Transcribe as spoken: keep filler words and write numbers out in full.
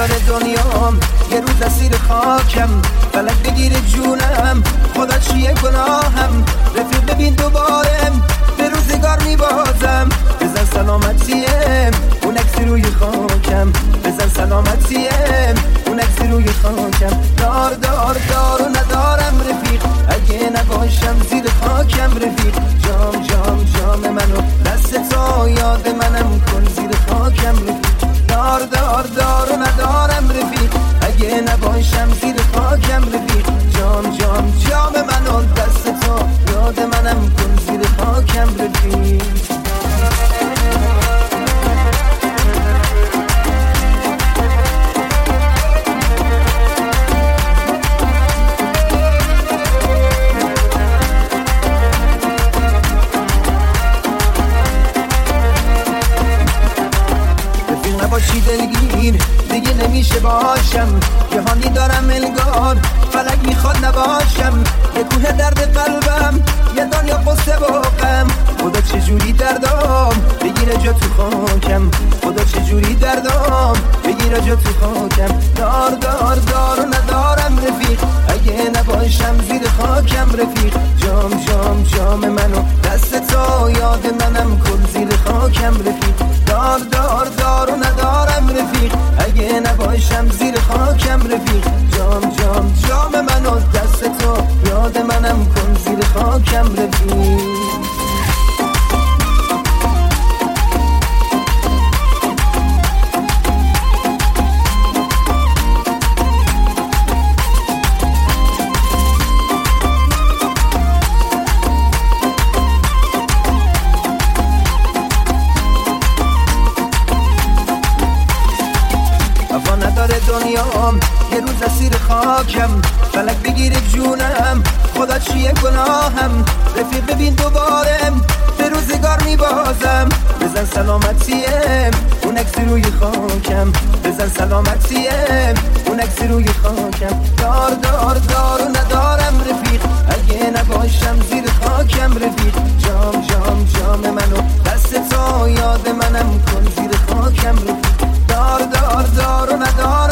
دنیام یه روز اسیر خاکم، فلک بگیره جونم، خدا چیه گناهم، رفیق ببین دوباره به روزگار میبازم، بزن سلامتیم اون عکس روی خاکم، بزن سلامتیم اون عکس روی خاکم. دار دار دار و ندارم رفیق، اگه نباشم زیر خاکم رفیق، جام جام جام منو دست تو یاد منم کن زیر خاکم رفیق. دار دار دار و ندارم رفیق، اگه نباشم زیر خاکم رفیق، جام جام جام منو دست تو یاد منم کن زیر خاکم رفیق. نباشی دلگیر دیگه نمیشه باشم، جهانی دارم انگار فلک میخواد نباشم، یه کوه درد قلبم یه دنیا قصه و غم، خدا چجوری دردام بگیره جا تو خاکم، خدا چجوری دردام بگیره جا تو خاکم. دار دار دار و ندارم رفیق، اگه نباشم زیر خاکم رفیق، جام جام جام منو دست تو یاد منم کن زیر خاکم رفیق. دار دار دار و ندارم رفیق، اگه نباشم زیر خاکم رفیق، جام جام جام منو دست تو یاد منم کن زیر خاکم رفیق. دنیام یه روز اسیر خاکم، فلک بگیره جونم، خدا چیه گناهم، رفیق ببین دوباره به روزگار میبازم، بزن سلامتیم اون عکس روی خاکم، بزن سلامتیم اون عکس روی خاکم. دار دار دار و ندارم رفیق، اگه نباشم زیر خاکم رفیق، جام جام جام منو دست تو یاد منم کن زیر خاکم رفیق. دار دار دار و ندارم